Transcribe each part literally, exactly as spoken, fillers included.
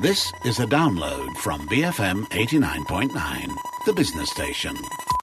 This is a download from B F M eighty-nine point nine, the business station.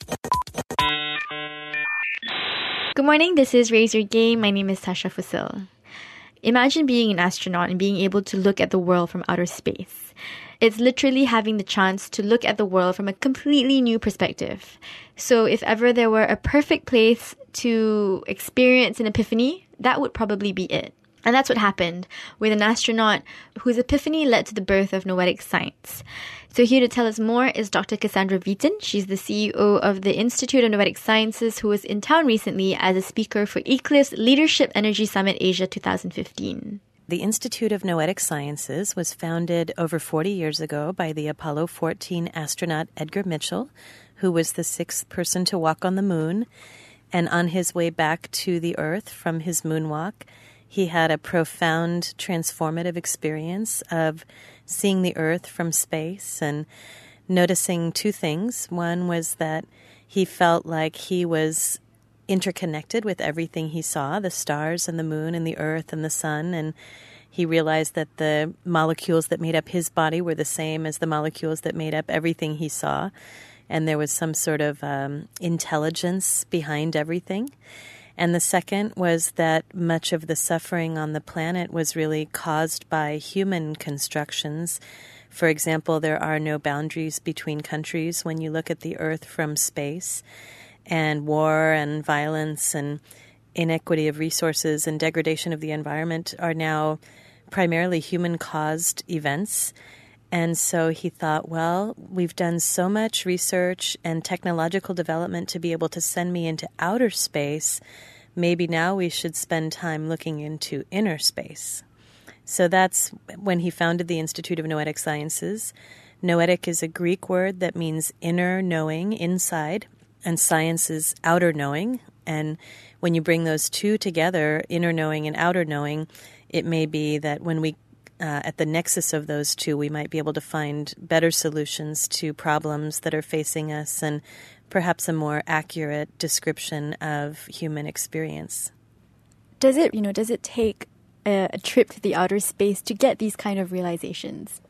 Good morning, this is Raise Your Game. My name is Tasha Fusil. Imagine being an astronaut and being able to look at the world from outer space. It's literally having the chance to look at the world from a completely new perspective. So if ever there were a perfect place to experience an epiphany, that would probably be it. And that's what happened with an astronaut whose epiphany led to the birth of noetic science. So here to tell us more is Doctor Cassandra Wheaton. She's the C E O of the Institute of Noetic Sciences, who was in town recently as a speaker for Eclipse Leadership Energy Summit Asia twenty fifteen. The Institute of Noetic Sciences was founded over forty years ago by the Apollo fourteen astronaut Edgar Mitchell, who was the sixth person to walk on the moon. And on his way back to the Earth from his moonwalk, he had a profound transformative experience of seeing the Earth from space and noticing two things. One was that he felt like he was interconnected with everything he saw, the stars and the moon and the Earth and the sun, and he realized that the molecules that made up his body were the same as the molecules that made up everything he saw, and there was some sort of um, intelligence behind everything. And the second was that much of the suffering on the planet was really caused by human constructions. For example, there are no boundaries between countries when you look at the Earth from space. And war and violence and inequity of resources and degradation of the environment are now primarily human-caused events. And so he thought, well, we've done so much research and technological development to be able to send me into outer space. Maybe now we should spend time looking into inner space. So that's when he founded the Institute of Noetic Sciences. Noetic is a Greek word that means inner knowing, inside, and science is outer knowing. And when you bring those two together, inner knowing and outer knowing, it may be that when we Uh, at the nexus of those two, we might be able to find better solutions to problems that are facing us and perhaps a more accurate description of human experience. Does it, you know, does it take a, a trip to the outer space to get these kind of realizations?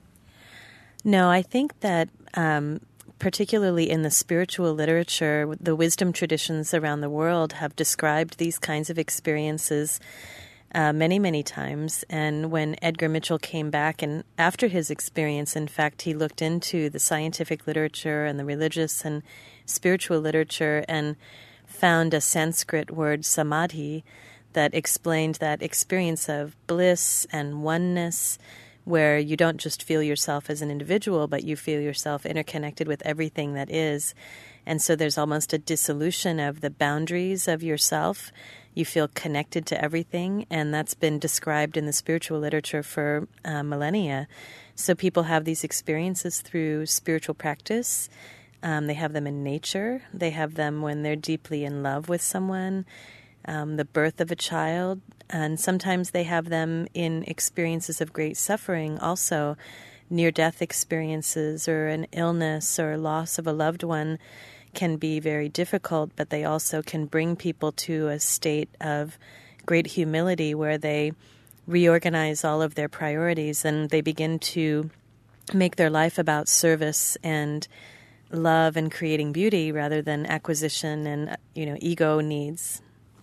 No, I think that um, particularly in the spiritual literature, the wisdom traditions around the world have described these kinds of experiences Uh, many, many times. And when Edgar Mitchell came back, and after his experience, in fact, he looked into the scientific literature and the religious and spiritual literature and found a Sanskrit word, samadhi, that explained that experience of bliss and oneness, where you don't just feel yourself as an individual, but you feel yourself interconnected with everything that is. And so there's almost a dissolution of the boundaries of yourself. You feel connected to everything, and that's been described in the spiritual literature for uh, millennia. So people have these experiences through spiritual practice. Um, they have them in nature. They have them when they're deeply in love with someone, um, the birth of a child, and sometimes they have them in experiences of great suffering also, near-death experiences or an illness or loss of a loved one can be very difficult, but they also can bring people to a state of great humility where they reorganize all of their priorities and they begin to make their life about service and love and creating beauty rather than acquisition and, you know, ego needs.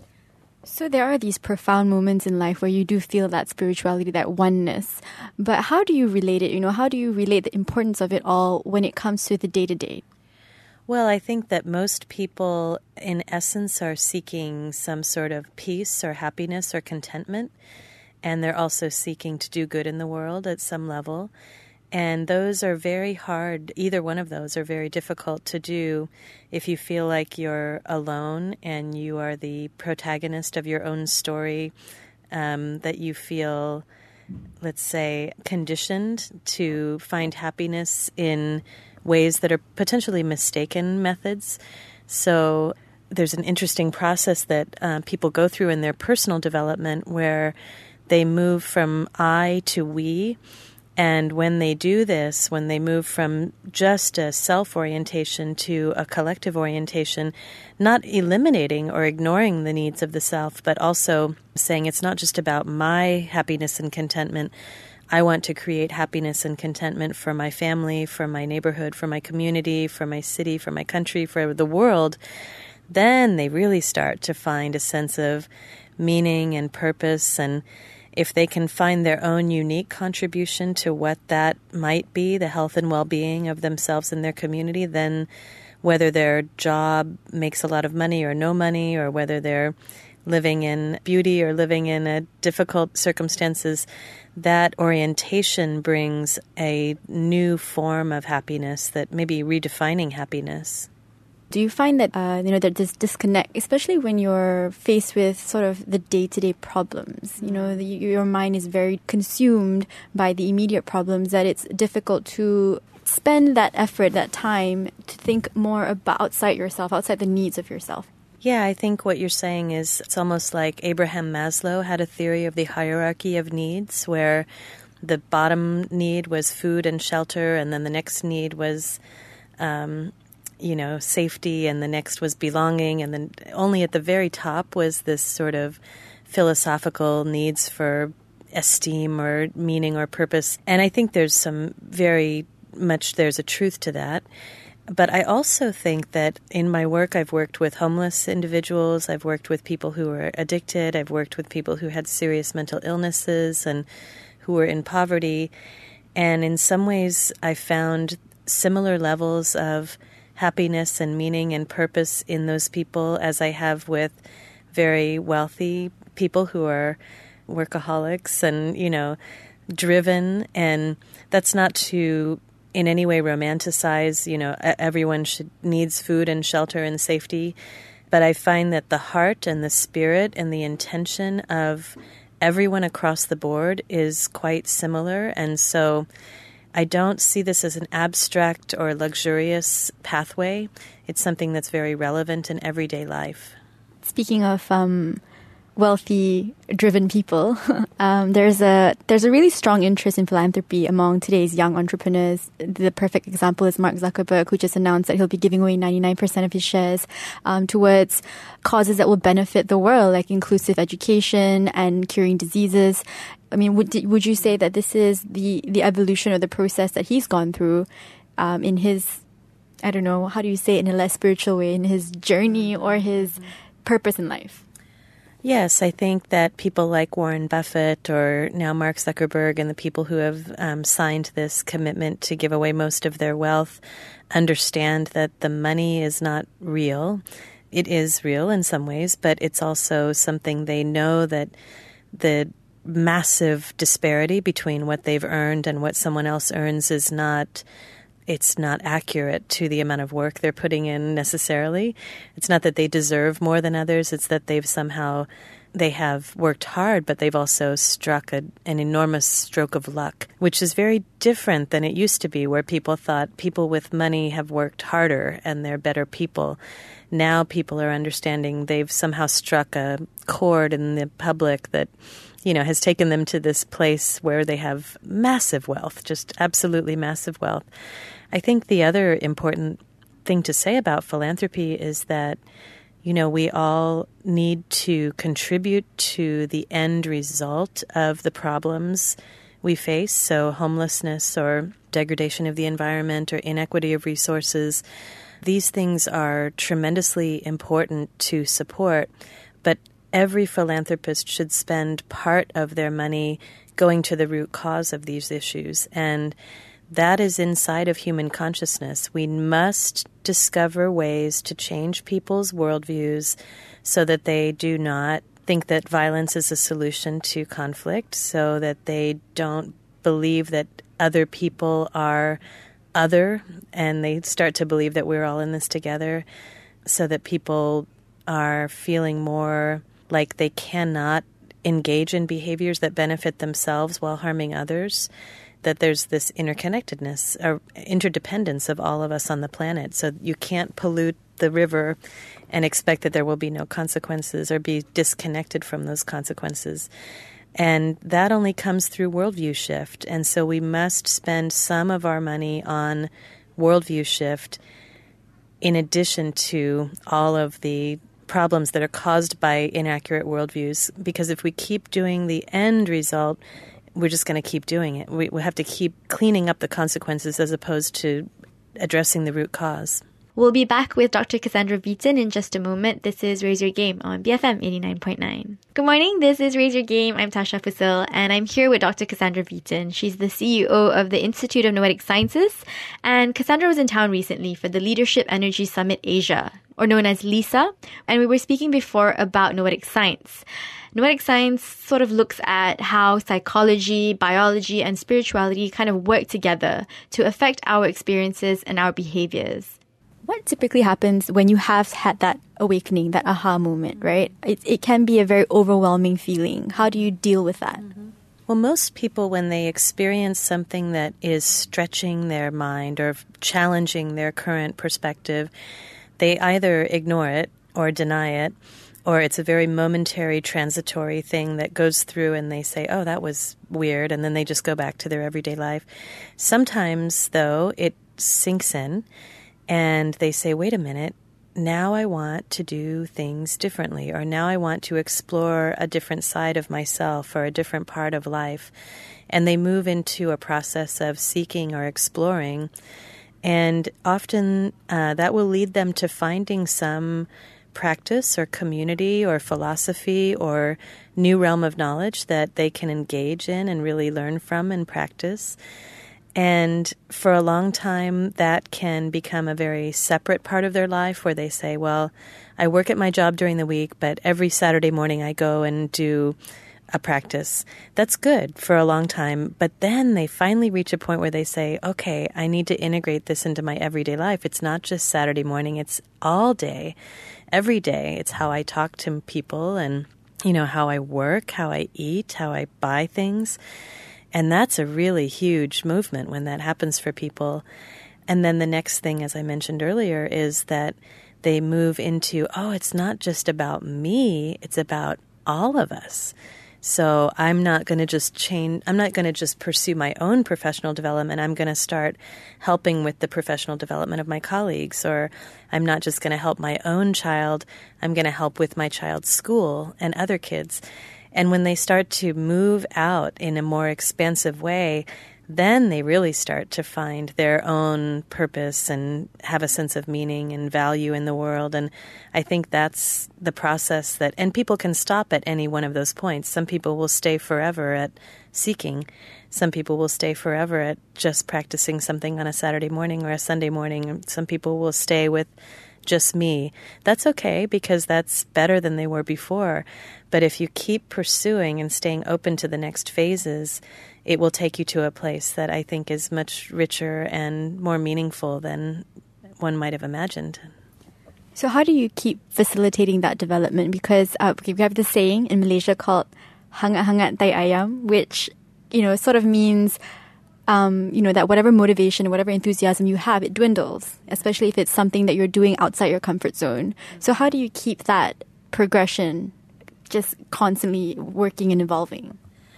So there are these profound moments in life where you do feel that spirituality, that oneness. But how do you relate it? You know, how do you relate the importance of it all when it comes to the day-to-day? Well, I think that most people, in essence, are seeking some sort of peace or happiness or contentment, and they're also seeking to do good in the world at some level. And those are very hard. Either one of those are very difficult to do if you feel like you're alone and you are the protagonist of your own story, um, that you feel, let's say, conditioned to find happiness in ways that are potentially mistaken methods. So there's an interesting process that uh, people go through in their personal development where they move from I to we. And when they do this, when they move from just a self-orientation to a collective orientation, not eliminating or ignoring the needs of the self, but also saying it's not just about my happiness and contentment, I want to create happiness and contentment for my family, for my neighborhood, for my community, for my city, for my country, for the world, then they really start to find a sense of meaning and purpose. And if they can find their own unique contribution to what that might be, the health and well-being of themselves and their community, then whether their job makes a lot of money or no money, or whether they're living in beauty or living in a difficult circumstances, that orientation brings a new form of happiness that may be redefining happiness. Do you find that, uh, you know, there's this disconnect, especially when you're faced with sort of the day-to-day problems? You know, the, your mind is very consumed by the immediate problems, that it's difficult to spend that effort, that time, to think more about outside yourself, outside the needs of yourself. Yeah, I think what you're saying is it's almost like Abraham Maslow had a theory of the hierarchy of needs, where the bottom need was food and shelter, and then the next need was, um, you know, safety, and the next was belonging, and then only at the very top was this sort of philosophical needs for esteem or meaning or purpose. And I think there's some very much, there's a truth to that. But I also think that in my work, I've worked with homeless individuals, I've worked with people who are addicted, I've worked with people who had serious mental illnesses and who were in poverty. And in some ways, I found similar levels of happiness and meaning and purpose in those people as I have with very wealthy people who are workaholics and, you know, driven. And that's not to in any way romanticize, you know, everyone should needs food and shelter and safety. But I find that the heart and the spirit and the intention of everyone across the board is quite similar. And so I don't see this as an abstract or luxurious pathway. It's something that's very relevant in everyday life. Speaking of um, wealthy, driven people, um, there's a there's a really strong interest in philanthropy among today's young entrepreneurs. The perfect example is Mark Zuckerberg, who just announced that he'll be giving away ninety-nine percent of his shares um, towards causes that will benefit the world, like inclusive education and curing diseases. I mean, would would you say that this is the, the evolution or the process that he's gone through um, in his, I don't know, how do you say it in a less spiritual way, in his journey or his purpose in life? Yes, I think that people like Warren Buffett or now Mark Zuckerberg and the people who have um, signed this commitment to give away most of their wealth understand that the money is not real. It is real in some ways, but it's also something they know that the massive disparity between what they've earned and what someone else earns is not it's not accurate to the amount of work they're putting in necessarily. It's not that they deserve more than others. It's that they've somehow, they have worked hard, but they've also struck a, an enormous stroke of luck, which is very different than it used to be, where people thought people with money have worked harder and they're better people. Now people are understanding they've somehow struck a chord in the public that, you know, has taken them to this place where they have massive wealth, just absolutely massive wealth. I think the other important thing to say about philanthropy is that, you know, we all need to contribute to the end result of the problems we face. So homelessness or degradation of the environment or inequity of resources, these things are tremendously important to support. But every philanthropist should spend part of their money going to the root cause of these issues. And that is inside of human consciousness. We must discover ways to change people's worldviews so that they do not think that violence is a solution to conflict, so that they don't believe that other people are other, and they start to believe that we're all in this together, so that people are feeling more like they cannot engage in behaviors that benefit themselves while harming others, that there's this interconnectedness or interdependence of all of us on the planet. So you can't pollute the river and expect that there will be no consequences or be disconnected from those consequences. And that only comes through worldview shift. And so we must spend some of our money on worldview shift in addition to all of the problems that are caused by inaccurate worldviews. Because if we keep doing the end result, we're just going to keep doing it. We, we have to keep cleaning up the consequences as opposed to addressing the root cause. We'll be back with Doctor Cassandra Beaton in just a moment. This is Raise Your Game on B F M eighty-nine point nine. Good morning. This is Raise Your Game. I'm Tasha Fusil, and I'm here with Doctor Cassandra Beaton. She's the C E O of the Institute of Noetic Sciences, and Cassandra was in town recently for the Leadership Energy Summit Asia, or known as LESA, and we were speaking before about noetic science. Noetic science sort of looks at how psychology, biology, and spirituality kind of work together to affect our experiences and our behaviors. What typically happens when you have had that awakening, that aha moment, right? It, it can be a very overwhelming feeling. How do you deal with that? Mm-hmm. Well, most people, when they experience something that is stretching their mind or challenging their current perspective, they either ignore it or deny it, or it's a very momentary, transitory thing that goes through and they say, oh, that was weird, and then they just go back to their everyday life. Sometimes, though, it sinks in, and they say, wait a minute, now I want to do things differently, or now I want to explore a different side of myself or a different part of life. And they move into a process of seeking or exploring. And often uh, that will lead them to finding some practice or community or philosophy or new realm of knowledge that they can engage in and really learn from and practice. And for a long time, that can become a very separate part of their life where they say, well, I work at my job during the week, but every Saturday morning I go and do a practice. That's good for a long time. But then they finally reach a point where they say, okay, I need to integrate this into my everyday life. It's not just Saturday morning. It's all day, every day. It's how I talk to people and, you know, how I work, how I eat, how I buy things. And that's a really huge movement when that happens for people. And then the next thing, as I mentioned earlier, is that they move into, oh, it's not just about me, it's about all of us. So I'm not going to just change, I'm not going to just pursue my own professional development. I'm going to start helping with the professional development of my colleagues. Or I'm not just going to help my own child, I'm going to help with my child's school and other kids. And when they start to move out in a more expansive way, then they really start to find their own purpose and have a sense of meaning and value in the world. And I think that's the process that, and people can stop at any one of those points. Some people will stay forever at seeking. Some people will stay forever at just practicing something on a Saturday morning or a Sunday morning. Some people will stay with just me. That's okay because that's better than they were before. But if you keep pursuing and staying open to the next phases, it will take you to a place that I think is much richer and more meaningful than one might have imagined. So how do you keep facilitating that development? Because uh, we have this saying in Malaysia called hangat-hangat tai ayam, which, you know, sort of means Um, you know, that whatever motivation, whatever enthusiasm you have, it dwindles, especially if it's something that you're doing outside your comfort zone. So how do you keep that progression just constantly working and evolving?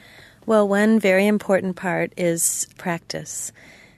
Well, one very important part is practice.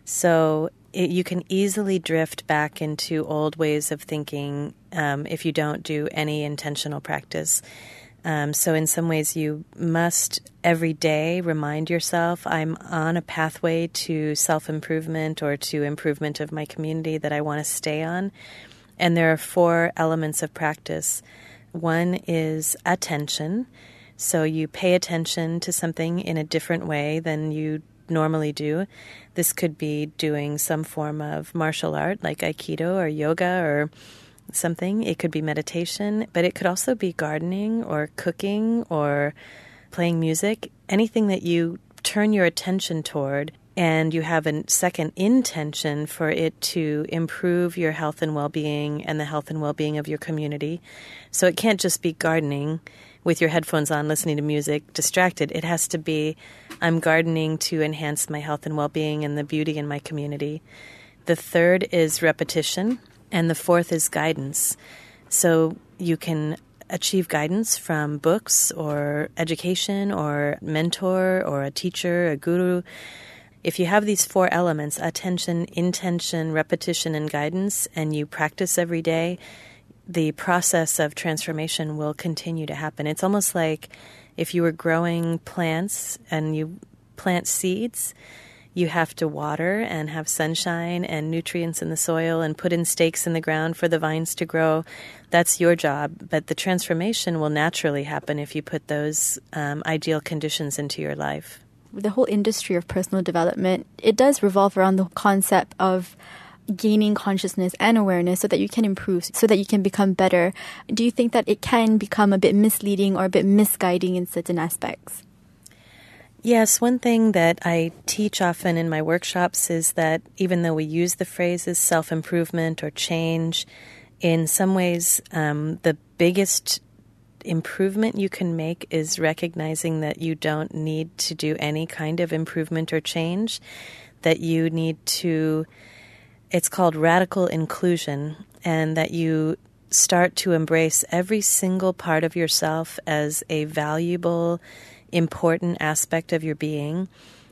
So it, you can easily drift back into old ways of thinking um, if you don't do any intentional practice. Um, so in some ways you must every day remind yourself, I'm on a pathway to self-improvement or to improvement of my community that I want to stay on. And there are four elements of practice. One is attention. So you pay attention to something in a different way than you normally do. This could be doing some form of martial art like Aikido or yoga or something. It could be meditation, but it could also be gardening or cooking or playing music, anything that you turn your attention toward and you have a second intention for it to improve your health and well-being and the health and well-being of your community. So it can't just be gardening with your headphones on, listening to music, distracted. It has to be, I'm gardening to enhance my health and well-being and the beauty in my community. The third is repetition. And the fourth is guidance. So you can achieve guidance from books or education or mentor or a teacher, a guru. If you have these four elements, attention, intention, repetition, and guidance, and you practice every day, the process of transformation will continue to happen. It's almost like if you were growing plants and you plant seeds, you have to water and have sunshine and nutrients in the soil and put in stakes in the ground for the vines to grow. That's your job. But the transformation will naturally happen if you put those um, ideal conditions into your life. The whole industry of personal development, it does revolve around the concept of gaining consciousness and awareness so that you can improve, so that you can become better. Do you think that it can become a bit misleading or a bit misguiding in certain aspects? Yes, one thing that I teach often in my workshops is that even though we use the phrases self-improvement or change, in some ways um, the biggest improvement you can make is recognizing that you don't need to do any kind of improvement or change, that you need to, it's called radical inclusion, and that you start to embrace every single part of yourself as a valuable, important aspect of your being.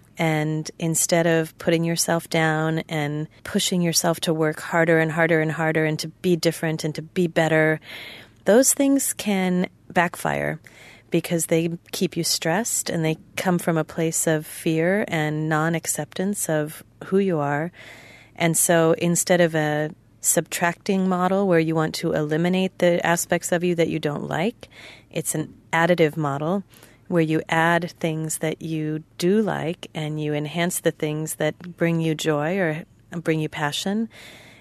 And instead of putting yourself down and pushing yourself to work harder and harder and harder and to be different and to be better, those things can backfire because they keep you stressed and they come from a place of fear and non-acceptance of who you are. And so instead of a subtracting model where you want to eliminate the aspects of you that you don't like, it's an additive model where you add things that you do like and you enhance the things that bring you joy or bring you passion.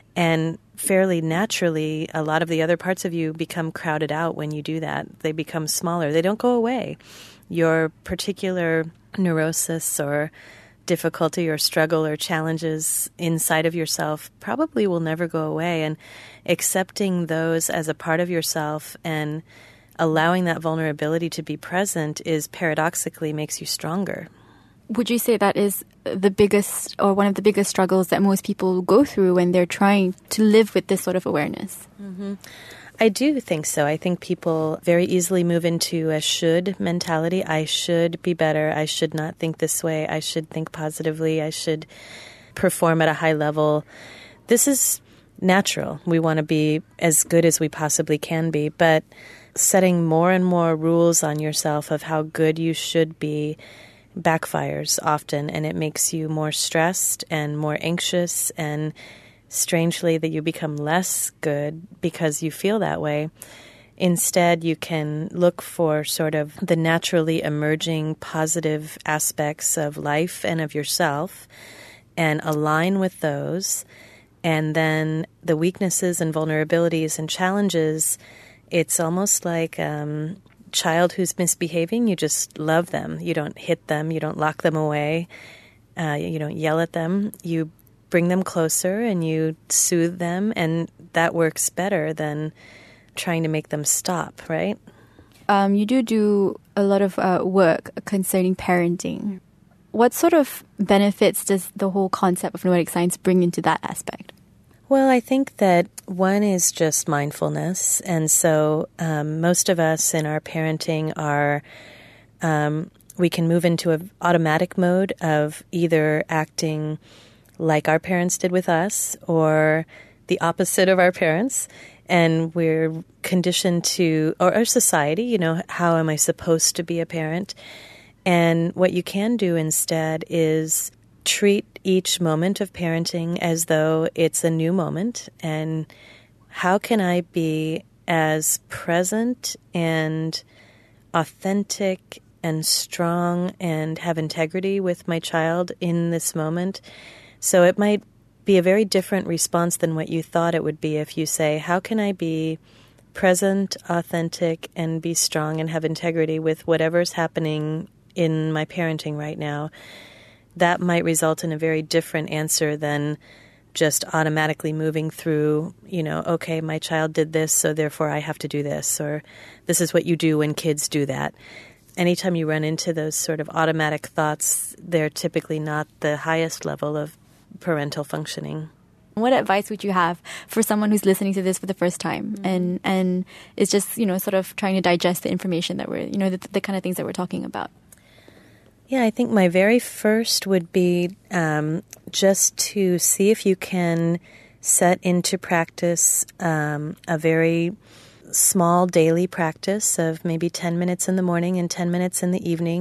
And fairly naturally, a lot of the other parts of you become crowded out when you do that. They become smaller. They don't go away. Your particular neurosis or difficulty or struggle or challenges inside of yourself probably will never go away. And accepting those as a part of yourself and allowing that vulnerability to be present is paradoxically makes you stronger. Would you say that is the biggest or one of the biggest struggles that most people go through when they're trying to live with this sort of awareness? Mm-hmm. I do think so. I think people very easily move into a should mentality. I should be better. I should not think this way. I should think positively. I should perform at a high level. This is natural. We want to be as good as we possibly can be, but setting more and more rules on yourself of how good you should be backfires often, and it makes you more stressed and more anxious, and strangely that you become less good because you feel that way. Instead, you can look for sort of the naturally emerging positive aspects of life and of yourself and align with those. And then the weaknesses and vulnerabilities and challenges, it's almost like um, a child who's misbehaving. You just love them. You don't hit them. You don't lock them away. Uh, you don't yell at them. You bring them closer and you soothe them, and that works better than trying to make them stop, right? Um, you do do a lot of uh, work concerning parenting. What sort of benefits does the whole concept of noetic science bring into that aspect? Well, I think that one is just mindfulness. And so um, most of us in our parenting are, um, we can move into an automatic mode of either acting like our parents did with us or the opposite of our parents. And we're conditioned to, or our society, you know, how am I supposed to be a parent? And what you can do instead is treat each moment of parenting as though it's a new moment. And how can I be as present and authentic and strong and have integrity with my child in this moment? So it might be a very different response than what you thought it would be if you say, how can I be present, authentic, and be strong and have integrity with whatever's happening in my parenting right now? That might result in a very different answer than just automatically moving through, you know, okay, my child did this, so therefore I have to do this, or this is what you do when kids do that. Anytime you run into those sort of automatic thoughts, they're typically not the highest level of parental functioning. What advice would you have for someone who's listening to this for the first time mm-hmm. and and is just, you know, sort of trying to digest the information that we're, you know, the, the kind of things that we're talking about? Yeah, I think my very first would be um, just to see if you can set into practice um, a very small daily practice of maybe ten minutes in the morning and ten minutes in the evening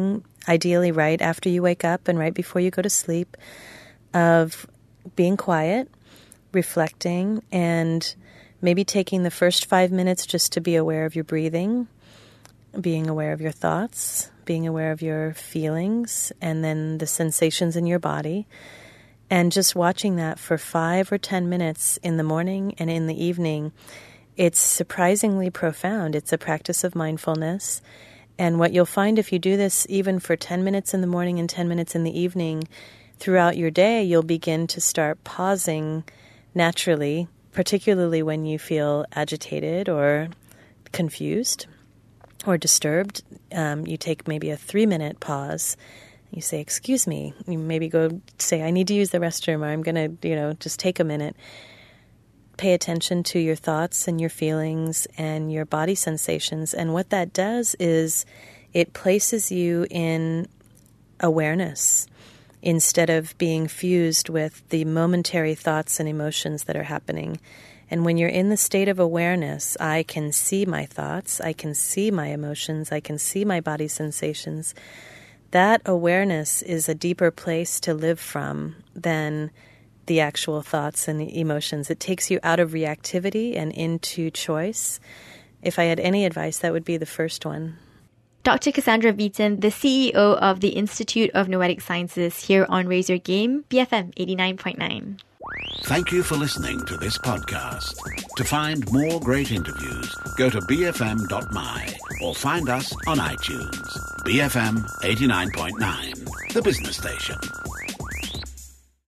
ideally right after you wake up and right before you go to sleep, of being quiet, reflecting, and maybe taking the first five minutes just to be aware of your breathing, being aware of your thoughts, being aware of your feelings, and then the sensations in your body, and just watching that for five or ten minutes in the morning and in the evening. It's surprisingly profound. It's a practice of mindfulness. And what you'll find if you do this even for ten minutes in the morning and ten minutes in the evening, throughout your day, you'll begin to start pausing naturally, particularly when you feel agitated or confused or disturbed. Um, you take maybe a three-minute pause. You say, excuse me. You maybe go say, I need to use the restroom, or I'm going to, you know, just take a minute. Pay attention to your thoughts and your feelings and your body sensations. And what that does is it places you in awareness instead of being fused with the momentary thoughts and emotions that are happening. And when you're in the state of awareness, I can see my thoughts, I can see my emotions, I can see my body sensations. That awareness is a deeper place to live from than the actual thoughts and the emotions. It takes you out of reactivity and into choice. If I had any advice, that would be the first one. Doctor Cassandra Beaton, the C E O of the Institute of Noetic Sciences, here on Raise Your Game, B F M eighty-nine point nine. Thank you for listening to this podcast. To find more great interviews, go to b f m dot m y or find us on iTunes. B F M eighty-nine point nine, the business station.